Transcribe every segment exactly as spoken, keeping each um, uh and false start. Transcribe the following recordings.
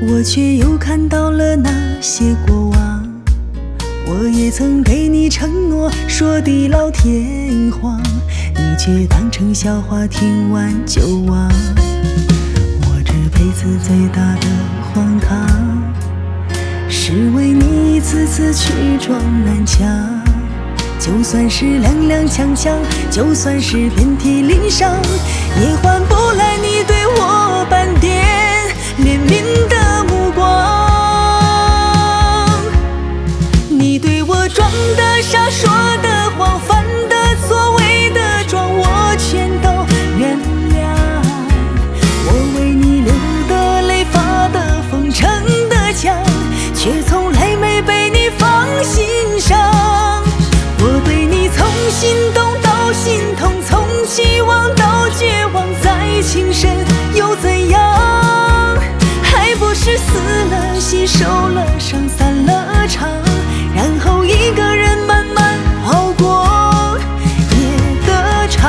我却又看到了那些过往。我也曾给你承诺，说地老天荒，你却当成笑话，听完就忘。我这辈子最大的荒唐，是为你一次次去撞南墙。就算是踉踉跄跄，就算是遍体鳞伤，也换不来你对我半点怜悯的目光。你对我装的傻，说的谎，犯的错，伪的装，我全都原谅。我为你流的泪，发的疯，撑的墙，却从来没被你放心上。我对你从心动到心痛，从期望到绝望，再情深又怎样？还不是死了心，受了伤，散了场，然后一个人慢慢熬过夜的长。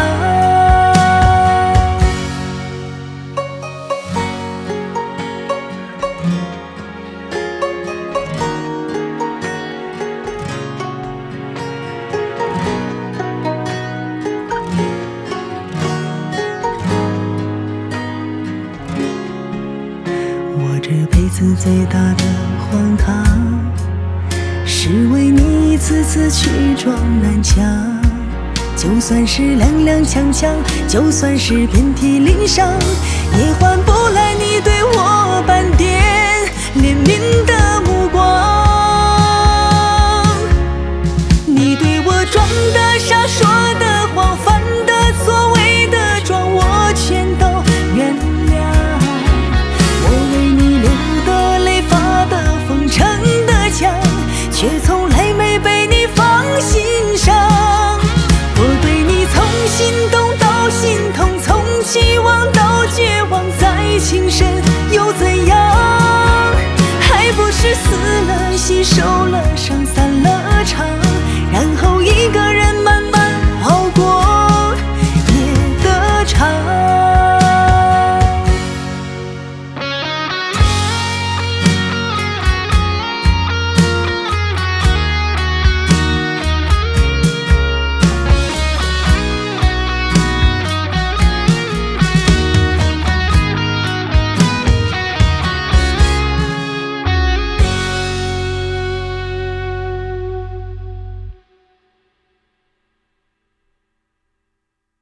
我这辈子最大的荒唐，是为你一次次去撞南墙。就算是踉踉跄跄，就算是遍体鳞伤，也换